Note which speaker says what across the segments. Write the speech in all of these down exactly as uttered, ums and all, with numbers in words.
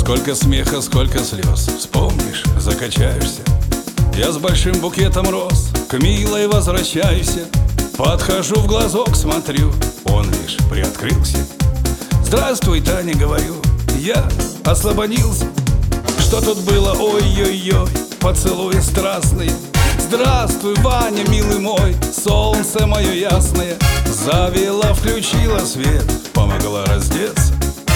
Speaker 1: Сколько смеха, сколько слез. Вспомнишь, закачаешься. Я с большим букетом роз к милой возвращаюсь. Подхожу, в глазок смотрю, он лишь приоткрылся. Здравствуй, Таня, говорю, я ослабонился. Что тут было, ой-ой-ой, поцелуи страстные. Здравствуй, Ваня, милый мой, солнце мое ясное. Завела, включила свет, помогла раздеться.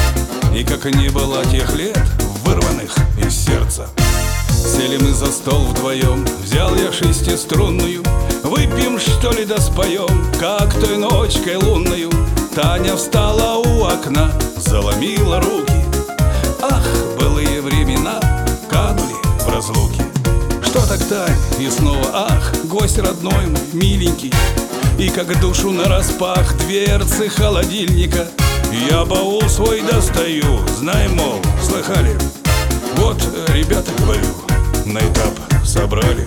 Speaker 1: И как не было тех лет, вырванных из сердца. Сели мы за стол вдвоем, взял я шестиструнную. Выпьем, что ли, да споем, как той ночкой лунною. Таня встала у окна, заломила руки. Ах, былые времена канули в разлуке. Что так, Тань? И снова ах, гость родной мой, миленький. И как душу нараспах дверцы холодильника. Я баул свой достаю, знай, мол, слыхали? Вот, ребята, говорю, на этап собрали.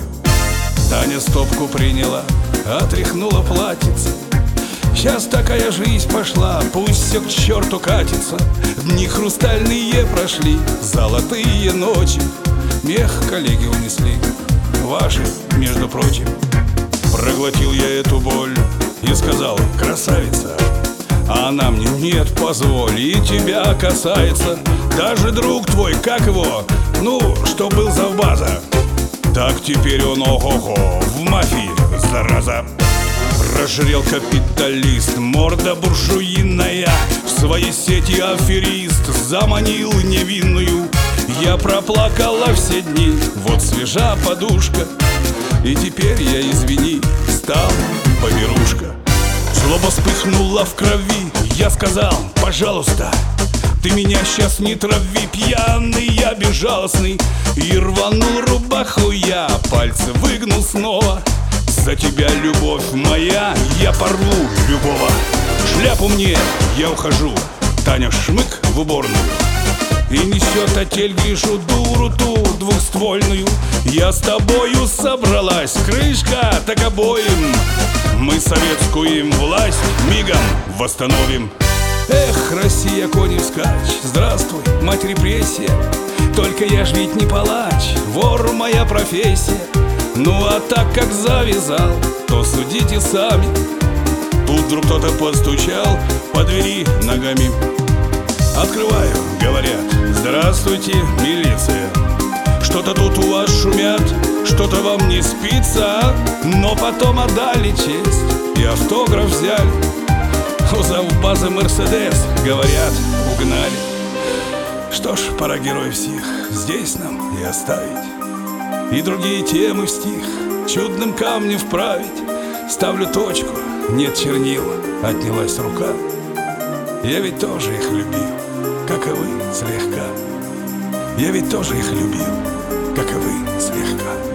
Speaker 1: Таня стопку приняла, отряхнула платьице. Сейчас такая жизнь пошла, пусть все к черту катится. Дни хрустальные прошли, золотые ночи. Мех коллеги унесли, ваши, между прочим. Проглотил я эту боль и сказал: красавица. А она мне: нет, позволь, и тебя касается. Даже друг твой, как его, ну, что был завбаза. Так теперь он, ого-го, в мафии, зараза. Прожрел капиталист, морда буржуиная. В своей сети аферист заманил невинную. Я проплакала все дни, вот свежа подушка. И теперь я, извини, стал поберушка. Злоба вспыхнула в крови, я сказал: пожалуйста, ты меня сейчас не трави, пьяный я безжалостный. И рванул рубаху я, пальцы выгнул снова. За тебя, любовь моя, я порву любого. Шляпу мне, я ухожу. Таня шмык в уборную и несет отель, вижу дуру ту двухствольную. Я с тобою собралась, крышка так обоим. Мы советскую им власть мигом восстановим. Эх, Россия, кони вскачь, здравствуй, мать репрессия. Только я ж ведь не палач, вор моя профессия. Ну а так как завязал, то судите сами. Тут вдруг кто-то постучал по двери ногами. Открываю, говорят: здравствуйте, милиция. Что-то тут у вас шумят, что-то вам не спится, а? Но потом отдали честь и автограф взяли. У завбазы Мерседес, говорят, угнали. Что ж, пора героев всех здесь нам и оставить. И другие темы в стих чудным камнем вправить. Ставлю точку, нет чернил, отнялась рука. Я ведь тоже их любил, как и вы, слегка. Я ведь тоже их любил, как и вы, слегка.